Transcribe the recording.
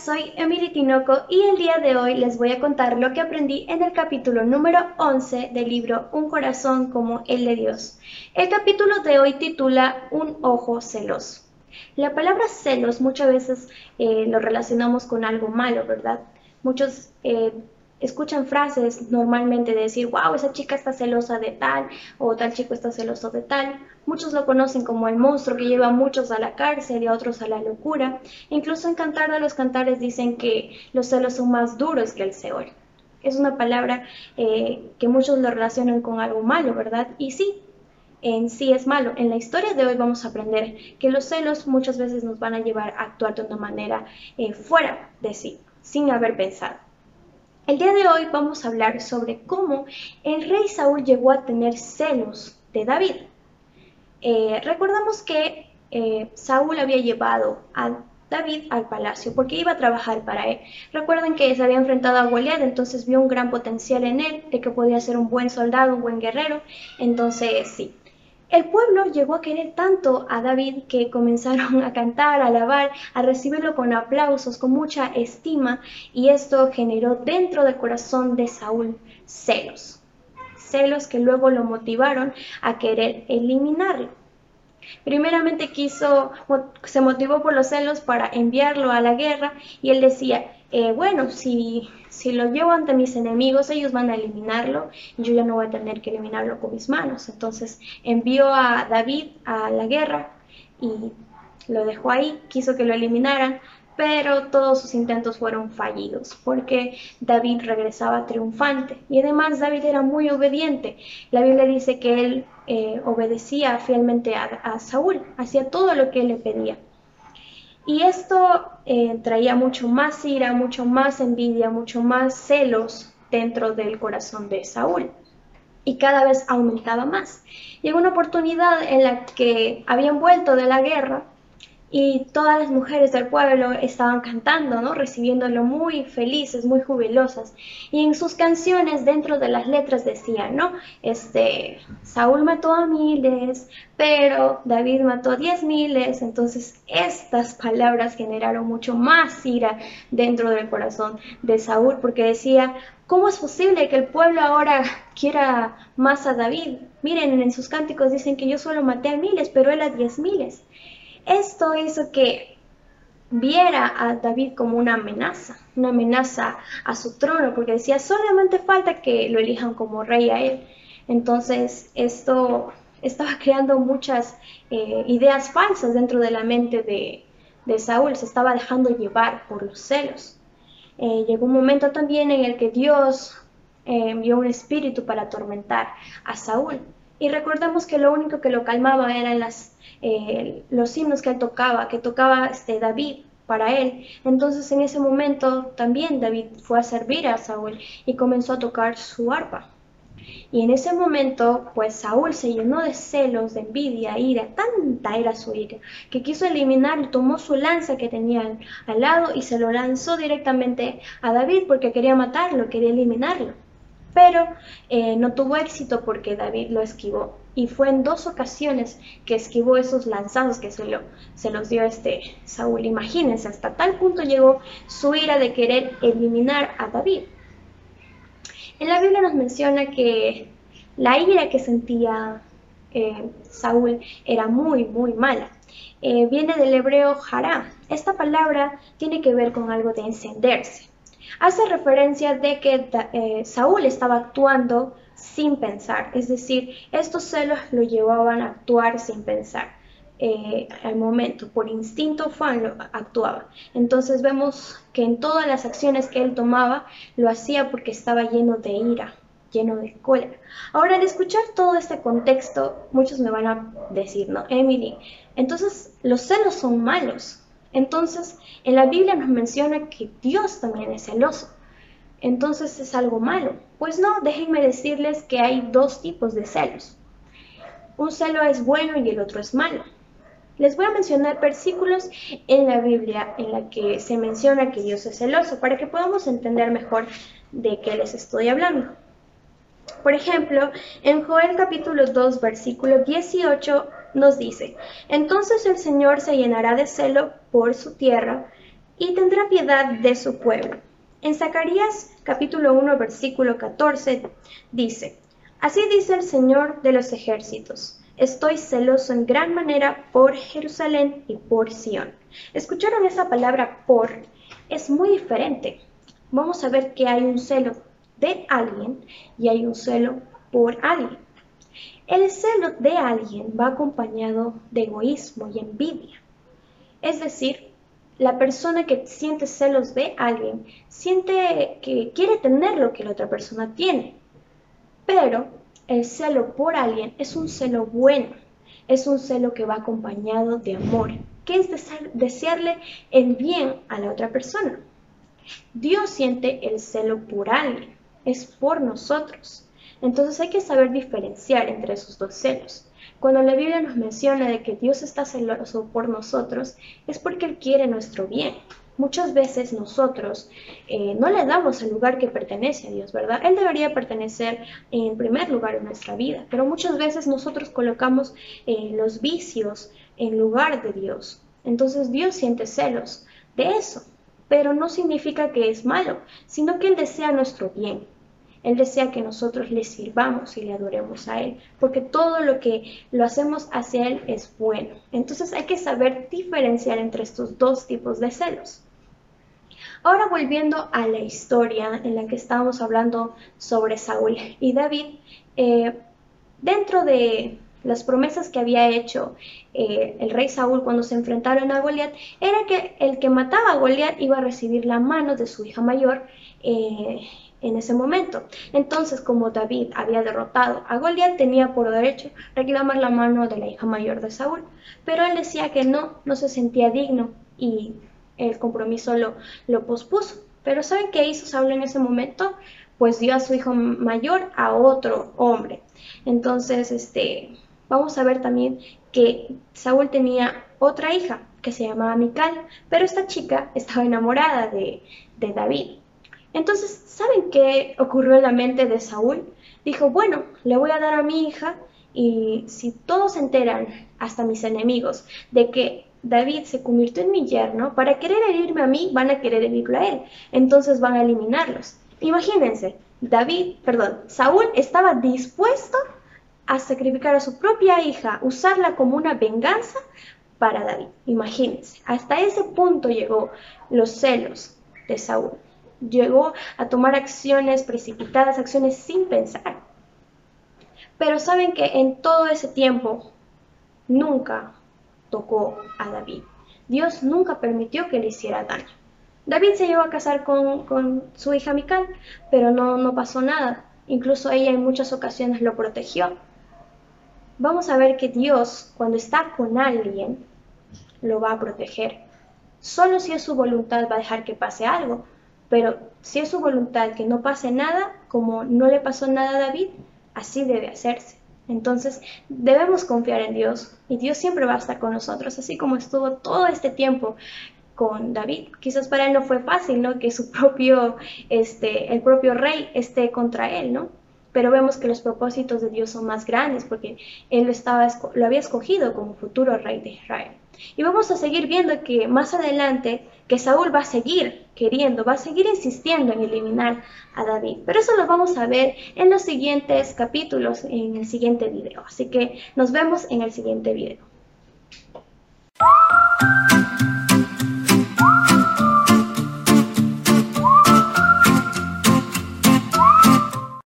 soy Emily Tinoco y el día de hoy les voy a contar lo que aprendí en el capítulo número 11 del libro Un corazón como el de Dios. El capítulo de hoy titula Un ojo celoso. La palabra celos muchas veces lo relacionamos con algo malo, ¿verdad? Muchos escuchan frases normalmente de decir, wow, esa chica está celosa de tal o tal chico está celoso de tal. Muchos lo conocen como el monstruo que lleva a muchos a la cárcel y a otros a la locura. Incluso en Cantar de los Cantares dicen que los celos son más duros que el Seol. Es una palabra que muchos lo relacionan con algo malo, ¿verdad? Y sí, en sí es malo. En la historia de hoy vamos a aprender que los celos muchas veces nos van a llevar a actuar de una manera fuera de sí, sin haber pensado. El día de hoy vamos a hablar sobre cómo el rey Saúl llegó a tener celos de David. Recordamos que Saúl había llevado a David al palacio porque iba a trabajar para él. Recuerden que se había enfrentado a Goliat, entonces vio un gran potencial en él, de que podía ser un buen soldado, un buen guerrero. Entonces sí, el pueblo llegó a querer tanto a David que comenzaron a cantar, a alabar, a recibirlo con aplausos, con mucha estima, y esto generó dentro del corazón de Saúl celos. Celos que luego lo motivaron a querer eliminarlo. Primeramente se motivó por los celos para enviarlo a la guerra y él decía, bueno, si lo llevo ante mis enemigos, ellos van a eliminarlo y yo ya no voy a tener que eliminarlo con mis manos. Entonces envió a David a la guerra y lo dejó ahí, quiso que lo eliminaran, pero todos sus intentos fueron fallidos porque David regresaba triunfante y además David era muy obediente. La Biblia dice que él obedecía fielmente a Saúl, hacía todo lo que él le pedía. Y esto traía mucho más ira, mucho más envidia, mucho más celos dentro del corazón de Saúl. Y cada vez aumentaba más. Llegó una oportunidad en la que habían vuelto de la guerra y todas las mujeres del pueblo estaban cantando, ¿no? Recibiéndolo muy felices, muy jubilosas. Y en sus canciones, dentro de las letras decían, ¿no? Saúl mató a miles, pero David mató a 10,000. Entonces, estas palabras generaron mucho más ira dentro del corazón de Saúl, porque decía, ¿cómo es posible que el pueblo ahora quiera más a David? Miren, en sus cánticos dicen que yo solo maté a miles, pero él a 10,000. Esto hizo que viera a David como una amenaza a su trono, porque decía, solamente falta que lo elijan como rey a él. Entonces, esto estaba creando muchas ideas falsas dentro de la mente de Saúl, se estaba dejando llevar por los celos. Llegó un momento también en el que Dios envió un espíritu para atormentar a Saúl. Y recordemos que lo único que lo calmaba eran los himnos que tocaba David para él. Entonces en ese momento también David fue a servir a Saúl y comenzó a tocar su arpa. Y en ese momento, pues Saúl se llenó de celos, de envidia, ira, tanta era su ira, que quiso eliminar, tomó su lanza que tenía al lado y se lo lanzó directamente a David porque quería matarlo, quería eliminarlo. Pero no tuvo éxito porque David lo esquivó. Y fue en 2 ocasiones que esquivó esos lanzados que se los dio Saúl. Imagínense, hasta tal punto llegó su ira de querer eliminar a David. En la Biblia nos menciona que la ira que sentía Saúl era muy, muy mala. Viene del hebreo hará. Esta palabra tiene que ver con algo de encenderse. Hace referencia de que Saúl estaba actuando sin pensar, es decir, estos celos lo llevaban a actuar sin pensar. Al momento, por instinto actuaba. Entonces vemos que en todas las acciones que él tomaba, lo hacía porque estaba lleno de ira, lleno de cólera. Ahora, al escuchar todo este contexto, muchos me van a decir, ¿no, Emily? Entonces, los celos son malos. Entonces, en la Biblia nos menciona que Dios también es celoso. Entonces, ¿es algo malo? Pues no, déjenme decirles que hay 2 tipos de celos. Un celo es bueno y el otro es malo. Les voy a mencionar versículos en la Biblia en la que se menciona que Dios es celoso, para que podamos entender mejor de qué les estoy hablando. Por ejemplo, en Joel capítulo 2, versículo 18 nos dice, entonces el Señor se llenará de celo por su tierra y tendrá piedad de su pueblo. En Zacarías capítulo 1 versículo 14 dice: Así dice el Señor de los ejércitos: Estoy celoso en gran manera por Jerusalén y por Sión. ¿Escucharon esa palabra por? Es muy diferente. Vamos a ver que hay un celo de alguien y hay un celo por alguien. El celo de alguien va acompañado de egoísmo y envidia. Es decir, la persona que siente celos de alguien siente que quiere tener lo que la otra persona tiene. Pero el celo por alguien es un celo bueno, es un celo que va acompañado de amor, que es desearle el bien a la otra persona. Dios siente el celo por alguien, es por nosotros. Entonces hay que saber diferenciar entre esos dos celos. Cuando la Biblia nos menciona de que Dios está celoso por nosotros, es porque Él quiere nuestro bien. Muchas veces nosotros no le damos el lugar que pertenece a Dios, ¿verdad? Él debería pertenecer en primer lugar en nuestra vida, pero muchas veces nosotros colocamos los vicios en lugar de Dios. Entonces Dios siente celos de eso, pero no significa que es malo, sino que Él desea nuestro bien. Él desea que nosotros le sirvamos y le adoremos a Él, porque todo lo que lo hacemos hacia Él es bueno. Entonces hay que saber diferenciar entre estos dos tipos de celos. Ahora volviendo a la historia en la que estábamos hablando sobre Saúl y David, dentro de las promesas que había hecho el rey Saúl cuando se enfrentaron a Goliat, era que el que mataba a Goliat iba a recibir la mano de su hija mayor en ese momento. Entonces, como David había derrotado a Goliat, tenía por derecho reclamar la mano de la hija mayor de Saúl, pero él decía que no se sentía digno y el compromiso lo pospuso. Pero ¿saben qué hizo Saúl en ese momento? Pues dio a su hijo mayor a otro hombre. Entonces, vamos a ver también que Saúl tenía otra hija que se llamaba Mical, pero esta chica estaba enamorada de David. Entonces, ¿saben qué ocurrió en la mente de Saúl? Dijo, bueno, le voy a dar a mi hija y si todos se enteran, hasta mis enemigos, de que David se convirtió en mi yerno, para querer herirme a mí, van a querer herirlo a él. Entonces van a eliminarlos. Imagínense, Saúl estaba dispuesto a sacrificar a su propia hija, usarla como una venganza para David. Imagínense, hasta ese punto llegó los celos de Saúl. Llegó a tomar acciones precipitadas, acciones sin pensar. Pero saben que en todo ese tiempo nunca tocó a David. Dios nunca permitió que le hiciera daño. David se llevó a casar con su hija Mical, pero no pasó nada. Incluso ella en muchas ocasiones lo protegió. Vamos a ver que Dios, cuando está con alguien, lo va a proteger. Solo si es su voluntad va a dejar que pase algo, pero si es su voluntad que no pase nada, como no le pasó nada a David, así debe hacerse. Entonces debemos confiar en Dios y Dios siempre va a estar con nosotros, así como estuvo todo este tiempo con David. Quizás para él no fue fácil, ¿no? Que su el propio rey esté contra él, ¿no? Pero vemos que los propósitos de Dios son más grandes porque él lo había escogido como futuro rey de Israel. Y vamos a seguir viendo que más adelante que Saúl va a seguir queriendo, va a seguir insistiendo en eliminar a David. Pero eso lo vamos a ver en los siguientes capítulos, en el siguiente video. Así que nos vemos en el siguiente video.